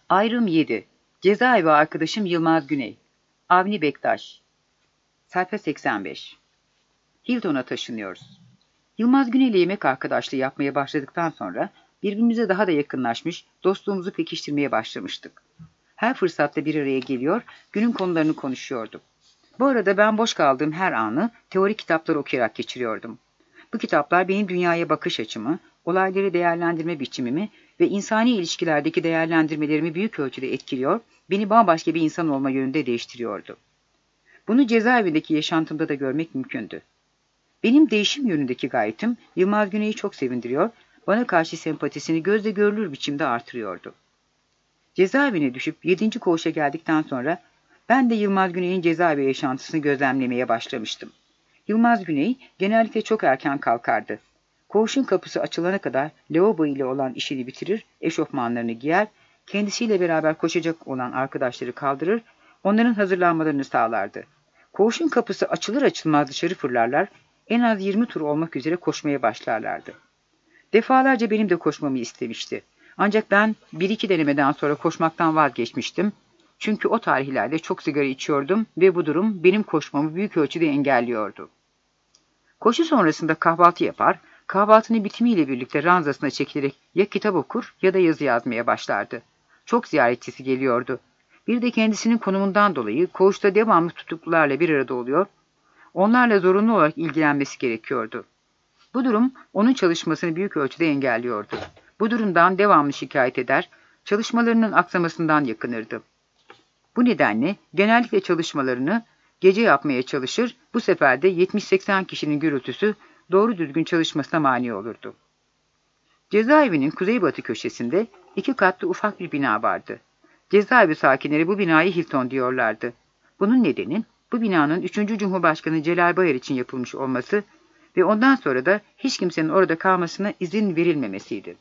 Ayrım 7. Cezaevi arkadaşım Yılmaz Güney. Avni Bektaş. Sayfa 85. Hilton'a taşınıyoruz. Yılmaz Güney ile yemek arkadaşlığı yapmaya başladıktan sonra birbirimize daha da yakınlaşmış, dostluğumuzu pekiştirmeye başlamıştık. Her fırsatta bir araya geliyor, günün konularını konuşuyorduk. Bu arada ben boş kaldığım her anı teorik kitapları okuyarak geçiriyordum. Bu kitaplar benim dünyaya bakış açımı, olayları değerlendirme biçimimi ve insani ilişkilerdeki değerlendirmelerimi büyük ölçüde etkiliyor, beni bambaşka bir insan olma yönünde değiştiriyordu. Bunu cezaevindeki yaşantımda da görmek mümkündü. Benim değişim yönündeki gayretim Yılmaz Güney'i çok sevindiriyor, bana karşı sempatisini gözle görülür biçimde artırıyordu. Cezaevine düşüp 7. koğuşa geldikten sonra ben de Yılmaz Güney'in cezaevi yaşantısını gözlemlemeye başlamıştım. Yılmaz Güney genellikle çok erken kalkardı. Koğuşun kapısı açılana kadar lavabo ile olan işini bitirir, eşofmanlarını giyer, kendisiyle beraber koşacak olan arkadaşları kaldırır, onların hazırlanmalarını sağlardı. Koğuşun kapısı açılır açılmaz dışarı fırlarlar, en az 20 tur olmak üzere koşmaya başlarlardı. Defalarca benim de koşmamı istemişti. Ancak ben bir iki denemeden sonra koşmaktan vazgeçmiştim. Çünkü o tarihlerde çok sigara içiyordum ve bu durum benim koşmamı büyük ölçüde engelliyordu. Koşu sonrasında kahvaltı yapar, kahvaltının bitimiyle birlikte ranzasına çekilerek ya kitap okur ya da yazı yazmaya başlardı. Çok ziyaretçisi geliyordu. Bir de kendisinin konumundan dolayı koğuşta devamlı tutuklularla bir arada oluyor, onlarla zorunlu olarak ilgilenmesi gerekiyordu. Bu durum onun çalışmasını büyük ölçüde engelliyordu. Bu durumdan devamlı şikayet eder, çalışmalarının aksamasından yakınırdı. Bu nedenle genellikle çalışmalarını gece yapmaya çalışır, bu sefer de 70-80 kişinin gürültüsü doğru düzgün çalışmasına mani olurdu. Cezaevinin kuzeybatı köşesinde 2 katlı ufak bir bina vardı. Cezaevi sakinleri bu binayı Hilton diyorlardı. Bunun nedeni bu binanın 3. Cumhurbaşkanı Celal Bayar için yapılmış olması ve ondan sonra da hiç kimsenin orada kalmasına izin verilmemesiydi.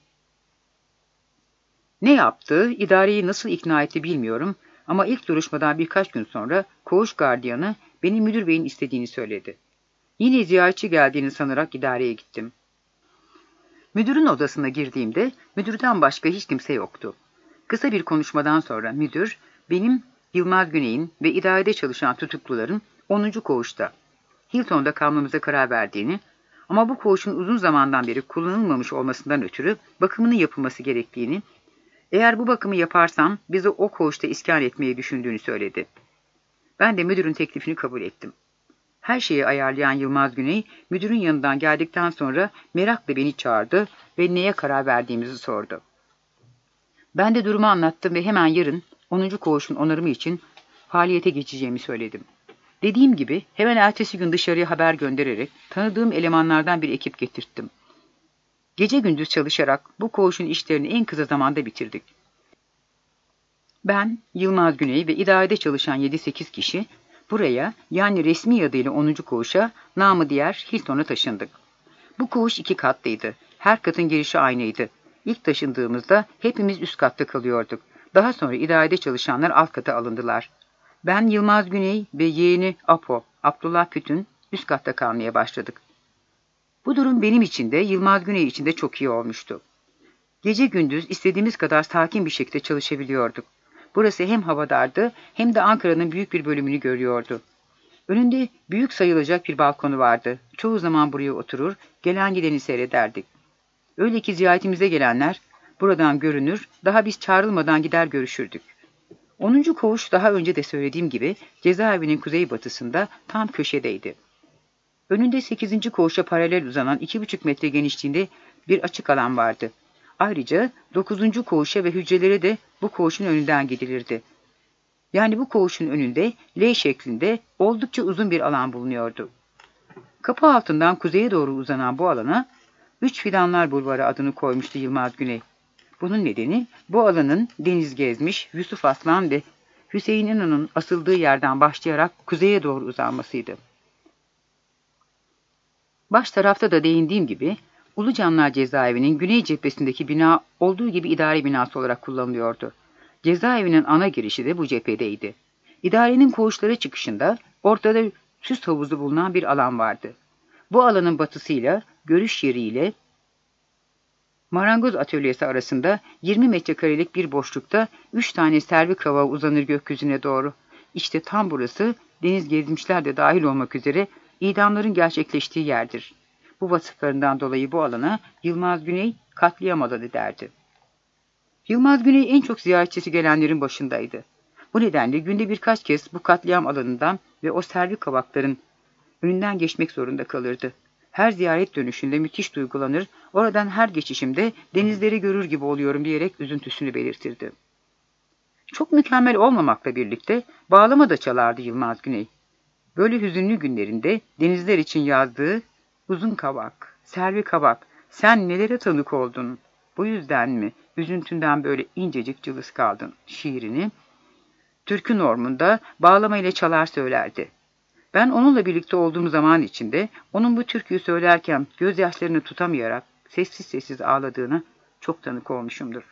Ne yaptı, idareyi nasıl ikna etti bilmiyorum ama ilk duruşmadan birkaç gün sonra koğuş gardiyanı beni müdür beyin istediğini söyledi. Yine ziyaretçi geldiğini sanarak idareye gittim. Müdürün odasına girdiğimde müdürden başka hiç kimse yoktu. Kısa bir konuşmadan sonra müdür, benim, Yılmaz Güney'in ve idarede çalışan tutukluların 10. koğuşta, Hilton'da kalmamıza karar verdiğini ama bu koğuşun uzun zamandan beri kullanılmamış olmasından ötürü bakımının yapılması gerektiğini, eğer bu bakımı yaparsam bizi o koğuşta iskan etmeyi düşündüğünü söyledi. Ben de müdürün teklifini kabul ettim. Her şeyi ayarlayan Yılmaz Güney, müdürün yanından geldikten sonra merakla beni çağırdı ve neye karar verdiğimizi sordu. Ben de durumu anlattım ve hemen yarın 10. koğuşun onarımı için faaliyete geçeceğimi söyledim. Dediğim gibi hemen ertesi gün dışarıya haber göndererek tanıdığım elemanlardan bir ekip getirttim. Gece gündüz çalışarak bu koğuşun işlerini en kısa zamanda bitirdik. Ben, Yılmaz Güney ve idarede çalışan 7-8 kişi buraya, yani resmi adıyla 10. koğuşa, namı diğer Hilton'a taşındık. Bu koğuş 2 katlıydı. Her katın girişi aynıydı. İlk taşındığımızda hepimiz üst katta kalıyorduk. Daha sonra idarede çalışanlar alt kata alındılar. Ben, Yılmaz Güney ve yeğeni Apo, Abdullah Pütün üst katta kalmaya başladık. Bu durum benim için de Yılmaz Güney için de çok iyi olmuştu. Gece gündüz istediğimiz kadar sakin bir şekilde çalışabiliyorduk. Burası hem havadardı hem de Ankara'nın büyük bir bölümünü görüyordu. Önünde büyük sayılacak bir balkonu vardı. Çoğu zaman buraya oturur, gelen gideni seyrederdik. Öyle ki ziyaretimize gelenler buradan görünür, daha biz çağrılmadan gider görüşürdük. 10. koğuş daha önce de söylediğim gibi cezaevinin kuzeybatısında tam köşedeydi. Önünde 8. koğuşa paralel uzanan 2,5 metre genişliğinde bir açık alan vardı. Ayrıca 9. koğuşa ve hücrelere de bu koğuşun önünden gidilirdi. Yani bu koğuşun önünde L şeklinde oldukça uzun bir alan bulunuyordu. Kapı altından kuzeye doğru uzanan bu alana 3 Fidanlar Bulvarı adını koymuştu Yılmaz Güney. Bunun nedeni bu alanın Deniz Gezmiş, Yusuf Aslan ve Hüseyin İnan'ın asıldığı yerden başlayarak kuzeye doğru uzanmasıydı. Baş tarafta da değindiğim gibi Ulucanlar Cezaevi'nin güney cephesindeki bina olduğu gibi idare binası olarak kullanılıyordu. Cezaevinin ana girişi de bu cephedeydi. İdarenin koğuşlara çıkışında ortada süs havuzu bulunan bir alan vardı. Bu alanın batısıyla, görüş yeriyle Marangoz atölyesi arasında 20 metrekarelik bir boşlukta 3 tane servi kavağı uzanır gökyüzüne doğru. İşte tam burası deniz gezmişler de dahil olmak üzere idamların gerçekleştiği yerdir. Bu vasıflarından dolayı bu alana Yılmaz Güney katliam alanı derdi. Yılmaz Güney en çok ziyaretçisi gelenlerin başındaydı. Bu nedenle günde birkaç kez bu katliam alanından ve o servi kavakların önünden geçmek zorunda kalırdı. Her ziyaret dönüşünde müthiş duygulanır, oradan her geçişimde denizleri görür gibi oluyorum diyerek üzüntüsünü belirtirdi. Çok mükemmel olmamakla birlikte bağlama da çalardı Yılmaz Güney. Böyle hüzünlü günlerinde denizler için yazdığı "Uzun kavak, servi kavak, sen nelere tanık oldun? Bu yüzden mi üzüntünden böyle incecik cılız kaldın?" şiirini türkü normunda bağlama ile çalar söylerdi. Ben onunla birlikte olduğum zaman içinde onun bu türküyü söylerken gözyaşlarını tutamayarak sessiz sessiz ağladığına çok tanık olmuşumdur.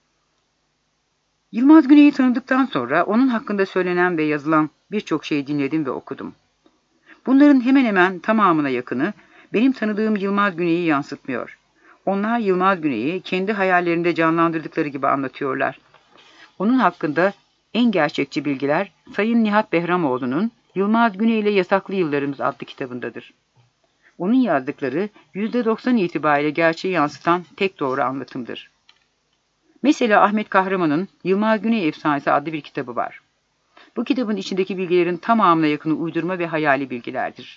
Yılmaz Güney'i tanıdıktan sonra onun hakkında söylenen ve yazılan birçok şey dinledim ve okudum. Bunların hemen hemen tamamına yakını benim tanıdığım Yılmaz Güney'i yansıtmıyor. Onlar Yılmaz Güney'i kendi hayallerinde canlandırdıkları gibi anlatıyorlar. Onun hakkında en gerçekçi bilgiler Sayın Nihat Behramoğlu'nun Yılmaz Güney ile Yasaklı Yıllarımız adlı kitabındadır. Onun yazdıkları %90 itibariyle gerçeği yansıtan tek doğru anlatımdır. Mesela Ahmet Kahraman'ın Yılmaz Güney Efsanesi adlı bir kitabı var. Bu kitabın içindeki bilgilerin tamamına yakını uydurma ve hayali bilgilerdir.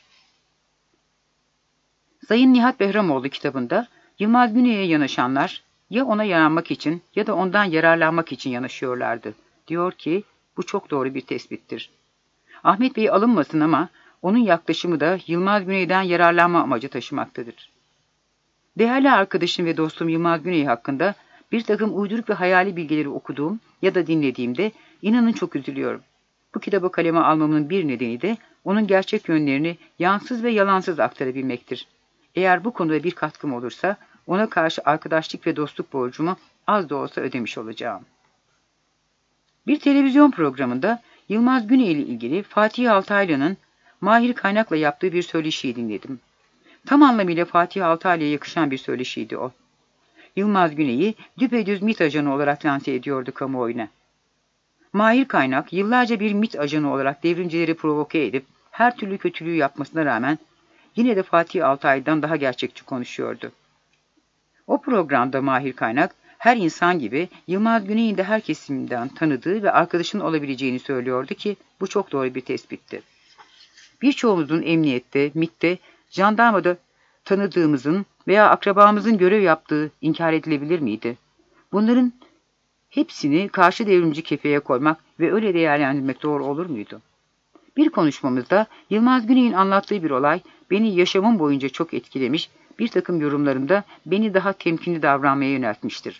Sayın Nihat Behramoğlu kitabında Yılmaz Güney'e yanaşanlar ya ona yaranmak için ya da ondan yararlanmak için yanaşıyorlardı. Diyor ki bu çok doğru bir tespittir. Ahmet Bey alınmasın ama onun yaklaşımı da Yılmaz Güney'den yararlanma amacı taşımaktadır. Değerli arkadaşım ve dostum Yılmaz Güney hakkında bir takım uyduruk ve hayali bilgileri okuduğum ya da dinlediğimde inanın çok üzülüyorum. Bu kitabı kaleme almamın bir nedeni de onun gerçek yönlerini yansız ve yalansız aktarabilmektir. Eğer bu konuda bir katkım olursa ona karşı arkadaşlık ve dostluk borcumu az da olsa ödemiş olacağım. Bir televizyon programında Yılmaz Güney ile ilgili Fatih Altaylı'nın Mahir Kaynak'la yaptığı bir söyleşiyi dinledim. Tam anlamıyla Fatih Altaylı'ya yakışan bir söyleşiydi o. Yılmaz Güney'i düpedüz MİT ajanı olarak lanse ediyordu kamuoyuna. Mahir Kaynak yıllarca bir MİT ajanı olarak devrimcileri provoke edip her türlü kötülüğü yapmasına rağmen yine de Fatih Altaylı'dan daha gerçekçi konuşuyordu. O programda Mahir Kaynak her insan gibi Yılmaz Güney'in de her kesimden tanıdığı ve arkadaşının olabileceğini söylüyordu ki bu çok doğru bir tespitti. Birçoğumuzun emniyette, MİT'te, jandarmada tanıdığımızın veya akrabamızın görev yaptığı inkar edilebilir miydi? Bunların hepsini karşı devrimci kefeye koymak ve öyle değerlendirmek doğru olur muydu? Bir konuşmamızda Yılmaz Güney'in anlattığı bir olay beni yaşamım boyunca çok etkilemiş, bir takım yorumlarımda beni daha temkinli davranmaya yöneltmiştir.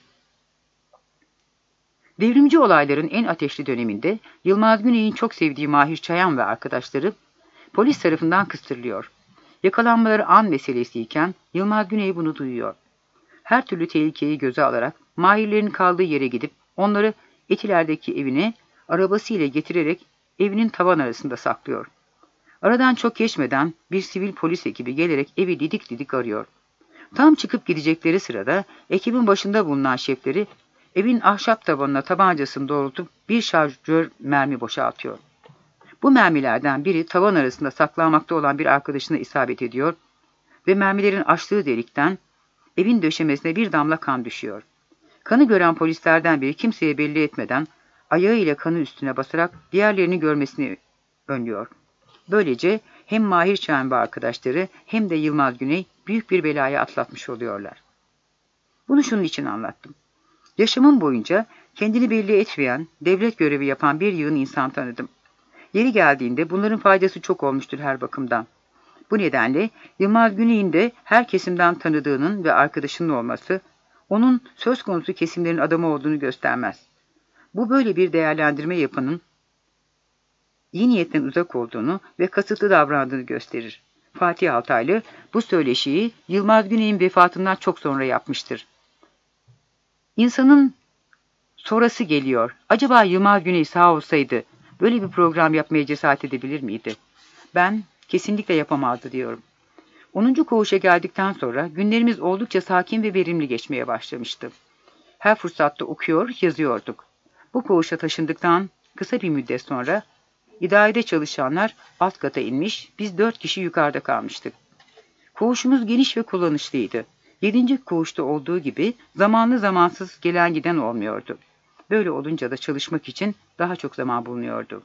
Devrimci olayların en ateşli döneminde Yılmaz Güney'in çok sevdiği Mahir Çayan ve arkadaşları polis tarafından kıstırılıyor. Yakalanmaları an meselesiyken Yılmaz Güney bunu duyuyor. Her türlü tehlikeyi göze alarak Mahirlerin kaldığı yere gidip onları Etiler'deki evine arabasıyla getirerek evinin tavan arasında saklıyor. Aradan çok geçmeden bir sivil polis ekibi gelerek evi didik didik arıyor. Tam çıkıp gidecekleri sırada ekibin başında bulunan şefleri evin ahşap tabanına tabancasını doğrultup bir şarjör mermi boşaltıyor. Bu mermilerden biri tavan arasında saklanmakta olan bir arkadaşına isabet ediyor ve mermilerin açtığı delikten evin döşemesine bir damla kan düşüyor. Kanı gören polislerden biri kimseye belli etmeden ayağıyla kanı üstüne basarak diğerlerini görmesini önlüyor. Böylece hem Mahir Çayan ve arkadaşları hem de Yılmaz Güney büyük bir belayı atlatmış oluyorlar. Bunu şunun için anlattım. Yaşamım boyunca kendini belli etmeyen, devlet görevi yapan bir yığın insan tanıdım. Yeri geldiğinde bunların faydası çok olmuştur her bakımdan. Bu nedenle Yılmaz Güney'in de her kesimden tanıdığının ve arkadaşının olması, onun söz konusu kesimlerin adamı olduğunu göstermez. Bu böyle bir değerlendirme yapanın iyi niyetten uzak olduğunu ve kasıtlı davrandığını gösterir. Fatih Altaylı bu söyleşiyi Yılmaz Güney'in vefatından çok sonra yapmıştır. İnsanın sonrası geliyor. Acaba Yılmaz Güney sağ olsaydı böyle bir program yapmaya cesaret edebilir miydi? Ben kesinlikle yapamazdı diyorum. 10. koğuşa geldikten sonra günlerimiz oldukça sakin ve verimli geçmeye başlamıştı. Her fırsatta okuyor, yazıyorduk. Bu koğuşa taşındıktan kısa bir müddet sonra idarede çalışanlar alt kata inmiş, biz 4 kişi yukarıda kalmıştık. Koğuşumuz geniş ve kullanışlıydı. 7. koğuşta olduğu gibi zamanlı zamansız gelen giden olmuyordu. Böyle olunca da çalışmak için daha çok zaman bulunuyordu.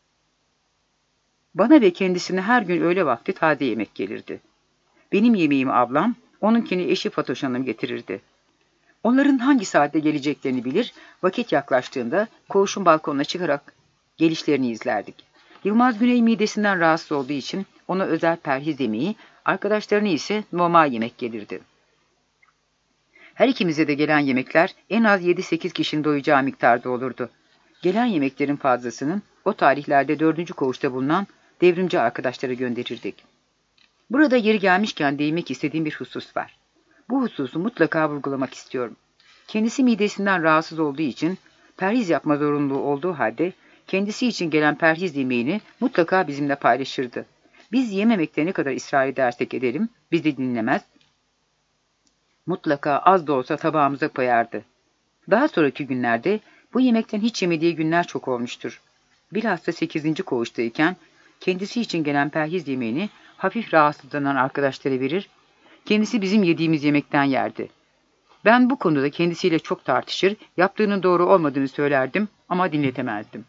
Bana ve kendisine her gün öğle vakti taze yemek gelirdi. Benim yemeğimi ablam, onunkini eşi Fatoş Hanım getirirdi. Onların hangi saatte geleceklerini bilir, vakit yaklaştığında koğuşun balkonuna çıkarak gelişlerini izlerdik. Yılmaz Güney midesinden rahatsız olduğu için ona özel perhiz yemeği, arkadaşlarına ise normal yemek gelirdi. Her ikimize de gelen yemekler en az 7-8 kişinin doyacağı miktarda olurdu. Gelen yemeklerin fazlasını o tarihlerde 4. koğuşta bulunan devrimci arkadaşlara gönderirdik. Burada yeri gelmişken değinmek istediğim bir husus var. Bu hususu mutlaka vurgulamak istiyorum. Kendisi midesinden rahatsız olduğu için perhiz yapma zorunluluğu olduğu halde kendisi için gelen perhiz yemeğini mutlaka bizimle paylaşırdı. Biz yememekte ne kadar ısrar edersek edelim, bizi dinlemez, mutlaka az da olsa tabağımıza koyardı. Daha sonraki günlerde bu yemekten hiç yemediği günler çok olmuştur. Bilhassa 8. koğuştayken kendisi için gelen perhiz yemeğini hafif rahatsızlanan arkadaşlara verir, kendisi bizim yediğimiz yemekten yerdi. Ben bu konuda kendisiyle çok tartışır, yaptığının doğru olmadığını söylerdim ama dinletemezdim.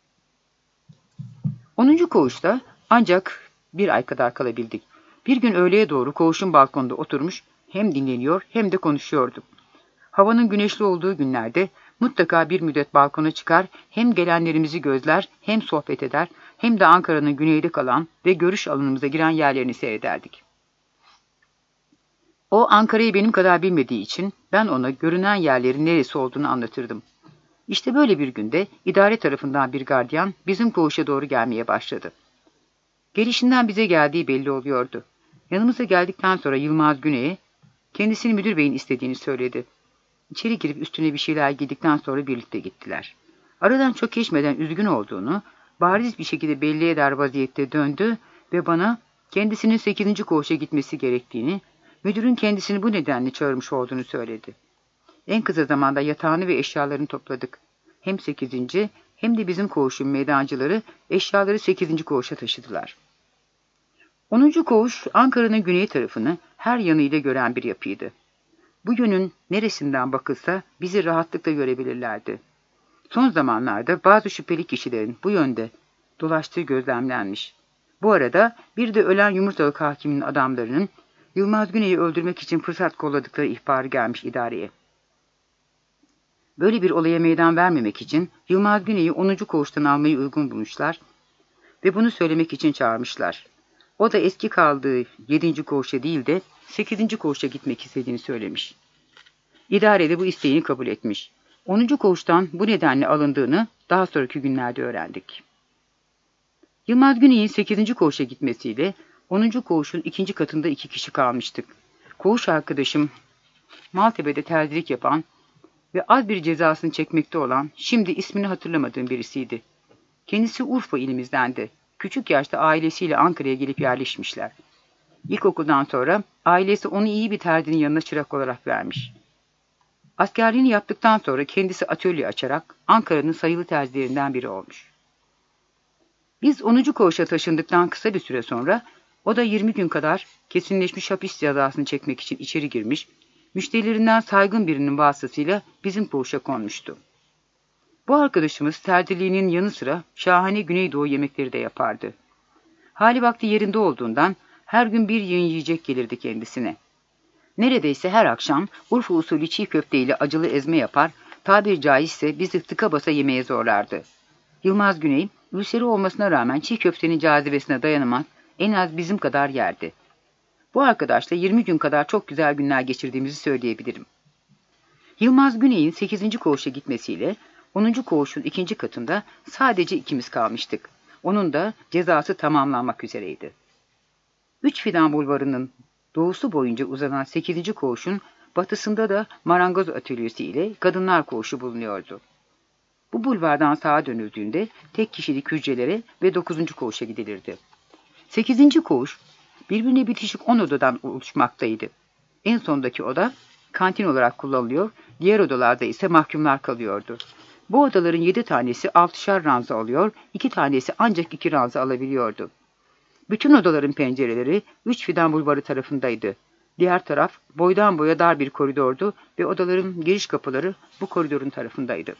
10. koğuşta ancak bir ay kadar kalabildik. Bir gün öğleye doğru koğuşun balkonda oturmuş, hem dinleniyor hem de konuşuyorduk. Havanın güneşli olduğu günlerde mutlaka bir müddet balkona çıkar, hem gelenlerimizi gözler, hem sohbet eder, hem de Ankara'nın güneyde kalan ve görüş alanımıza giren yerlerini seyrederdik. O Ankara'yı benim kadar bilmediği için ben ona görünen yerlerin neresi olduğunu anlatırdım. İşte böyle bir günde idare tarafından bir gardiyan bizim koğuşa doğru gelmeye başladı. Gelişinden bize geldiği belli oluyordu. Yanımıza geldikten sonra Yılmaz Güney'e kendisini müdür beyin istediğini söyledi. İçeri girip üstüne bir şeyler giydikten sonra birlikte gittiler. Aradan çok geçmeden üzgün olduğunu bariz bir şekilde belli eder vaziyette döndü ve bana kendisinin 8. koğuşa gitmesi gerektiğini, müdürün kendisini bu nedenle çağırmış olduğunu söyledi. En kısa zamanda yatağını ve eşyalarını topladık. Hem 8. hem de bizim koğuşun meydancıları eşyaları 8. koğuşa taşıdılar. 10. koğuş Ankara'nın güney tarafını her yanıyla gören bir yapıydı. Bu yönün neresinden bakılsa bizi rahatlıkla görebilirlerdi. Son zamanlarda bazı şüpheli kişilerin bu yönde dolaştığı gözlemlenmiş. Bu arada bir de ölen Yumurtalık hakiminin adamlarının Yılmaz Güney'i öldürmek için fırsat kolladıkları ihbarı gelmiş idareye. Böyle bir olaya meydan vermemek için Yılmaz Güney'i 10. koğuştan almayı uygun bulmuşlar ve bunu söylemek için çağırmışlar. O da eski kaldığı 7. koğuşa değil de 8. koğuşa gitmek istediğini söylemiş. İdare de bu isteğini kabul etmiş. 10. koğuştan bu nedenle alındığını daha sonraki günlerde öğrendik. Yılmaz Güney'in 8. koğuşa gitmesiyle 10. koğuşun 2. katında 2 kişi kalmıştık. Koğuş arkadaşım Maltepe'de terzilik yapan ve az bir cezasını çekmekte olan, şimdi ismini hatırlamadığım birisiydi. Kendisi Urfa ilimizdendi. Küçük yaşta ailesiyle Ankara'ya gelip yerleşmişler. İlkokuldan sonra ailesi onu iyi bir terzinin yanına çırak olarak vermiş. Askerliğini yaptıktan sonra kendisi atölye açarak Ankara'nın sayılı terzilerinden biri olmuş. Biz 10. koğuşa taşındıktan kısa bir süre sonra o da 20 gün kadar kesinleşmiş hapis cezasını çekmek için içeri girmiş, müşterilerinden saygın birinin vasıtasıyla bizim koğuşa konmuştu. Bu arkadaşımız terziliğinin yanı sıra şahane Güneydoğu yemekleri de yapardı. Hali vakti yerinde olduğundan her gün bir yığın yiyecek gelirdi kendisine. Neredeyse her akşam Urfa usulü çiğ köfte ile acılı ezme yapar, tabiri caizse bizi tıka basa yemeğe zorlardı. Yılmaz Güney, ülseri olmasına rağmen çiğ köftenin cazibesine dayanamaz, en az bizim kadar yerdi. Bu arkadaşla 20 gün kadar çok güzel günler geçirdiğimizi söyleyebilirim. Yılmaz Güney'in 8. koğuşa gitmesiyle 10. koğuşun 2. katında sadece ikimiz kalmıştık. Onun da cezası tamamlanmak üzereydi. 3 Fidan Bulvarı'nın doğusu boyunca uzanan 8. koğuşun batısında da marangoz atölyesi ile kadınlar koğuşu bulunuyordu. Bu bulvardan sağa dönüldüğünde tek kişilik hücrelere ve 9. koğuşa gidilirdi. 8. koğuş Birbirine bitişik 10 odadan oluşmaktaydı. En sondaki oda kantin olarak kullanılıyor, diğer odalarda ise mahkumlar kalıyordu. Bu odaların 7 tanesi 6'şar ranza alıyor, 2 tanesi ancak 2 ranza alabiliyordu. Bütün odaların pencereleri 3 Fidan Bulvarı tarafındaydı. Diğer taraf boydan boya dar bir koridordu ve odaların giriş kapıları bu koridorun tarafındaydı.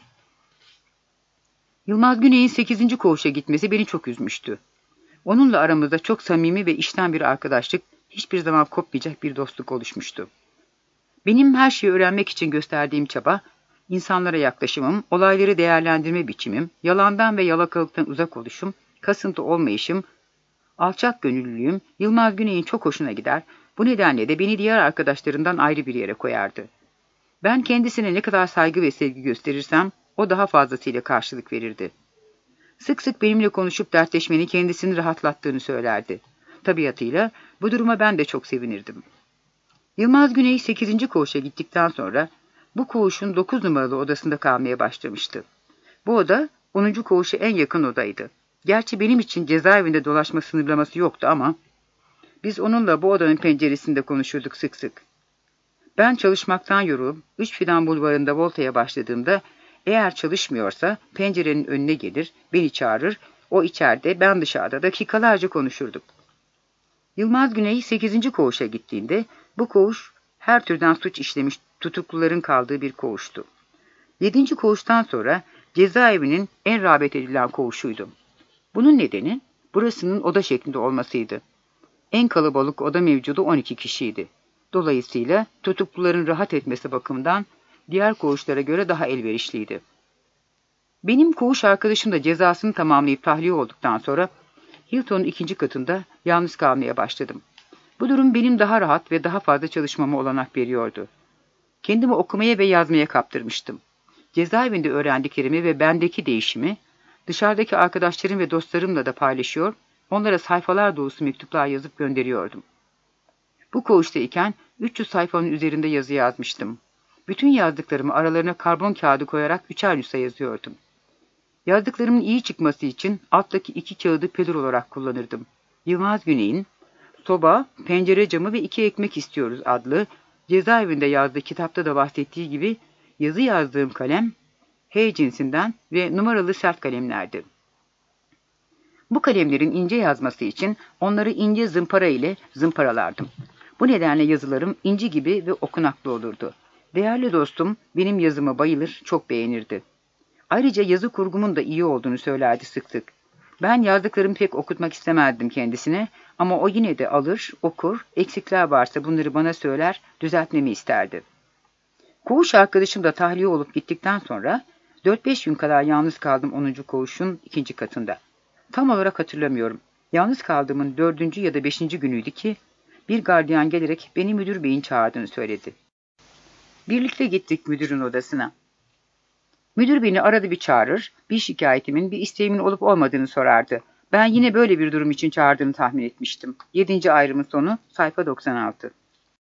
Yılmaz Güney'in 8. koğuşa gitmesi beni çok üzmüştü. Onunla aramızda çok samimi ve içten bir arkadaşlık, hiçbir zaman kopmayacak bir dostluk oluşmuştu. Benim her şeyi öğrenmek için gösterdiğim çaba, insanlara yaklaşımım, olayları değerlendirme biçimim, yalandan ve yalakalıktan uzak oluşum, kasıntı olmayışım, alçak gönüllülüğüm Yılmaz Güney'in çok hoşuna gider, bu nedenle de beni diğer arkadaşlarından ayrı bir yere koyardı. Ben kendisine ne kadar saygı ve sevgi gösterirsem, o daha fazlasıyla karşılık verirdi. Sık sık benimle konuşup dertleşmenin kendisini rahatlattığını söylerdi. Tabiatıyla bu duruma ben de çok sevinirdim. Yılmaz Güney 8. koğuşa gittikten sonra bu koğuşun 9 numaralı odasında kalmaya başlamıştı. Bu oda 10. koğuşa en yakın odaydı. Gerçi benim için cezaevinde dolaşma sınırlaması yoktu ama biz onunla bu odanın penceresinde konuşurduk sık sık. Ben çalışmaktan yorulup 3 Fidan Bulvarı'nda voltaya başladığımda eğer çalışmıyorsa pencerenin önüne gelir, beni çağırır, o içeride, ben dışarıda dakikalarca konuşurduk. Yılmaz Güney 8. koğuşa gittiğinde bu koğuş her türden suç işlemiş tutukluların kaldığı bir koğuştu. 7. koğuştan sonra cezaevinin en rağbet edilen koğuşuydu. Bunun nedeni burasının oda şeklinde olmasıydı. En kalabalık oda mevcudu 12 kişiydi. Dolayısıyla tutukluların rahat etmesi bakımından diğer koğuşlara göre daha elverişliydi. Benim koğuş arkadaşım da cezasını tamamlayıp tahliye olduktan sonra Hilton'un 2. katında yalnız kalmaya başladım. Bu durum benim daha rahat ve daha fazla çalışmama olanak veriyordu. Kendimi okumaya ve yazmaya kaptırmıştım. Cezaevinde öğrendiklerimi ve bendeki değişimi dışarıdaki arkadaşlarım ve dostlarımla da paylaşıyor, onlara sayfalar dolusu mektuplar yazıp gönderiyordum. Bu koğuştayken 300 sayfanın üzerinde yazı yazmıştım. Bütün yazdıklarımı aralarına karbon kağıdı koyarak 3'er nüsha yazıyordum. Yazdıklarımın iyi çıkması için alttaki 2 kağıdı pelür olarak kullanırdım. Yılmaz Güney'in "Soba, pencere camı ve 2 ekmek istiyoruz" adlı cezaevinde yazdığı kitapta da bahsettiği gibi yazı yazdığım kalem H cinsinden ve numaralı sert kalemlerdi. Bu kalemlerin ince yazması için onları ince zımpara ile zımparalardım. Bu nedenle yazılarım inci gibi ve okunaklı olurdu. Değerli dostum benim yazımı bayılır, çok beğenirdi. Ayrıca yazı kurgumun da iyi olduğunu söylerdi sık sık. Ben yazdıklarımı pek okutmak istemezdim kendisine ama o yine de alır, okur, eksikler varsa bunları bana söyler, düzeltmemi isterdi. Koğuş arkadaşım da tahliye olup gittikten sonra 4-5 gün kadar yalnız kaldım 10. koğuşun 2. katında. Tam olarak hatırlamıyorum. Yalnız kaldığımın 4. ya da 5. günüydü ki bir gardiyan gelerek beni müdür beyin çağırdığını söyledi. Birlikte gittik müdürün odasına. Müdür beni arada bir çağırır, bir şikayetimin, bir isteğimin olup olmadığını sorardı. Ben yine böyle bir durum için çağırdığını tahmin etmiştim. 7. ayrımın sonu, sayfa 96.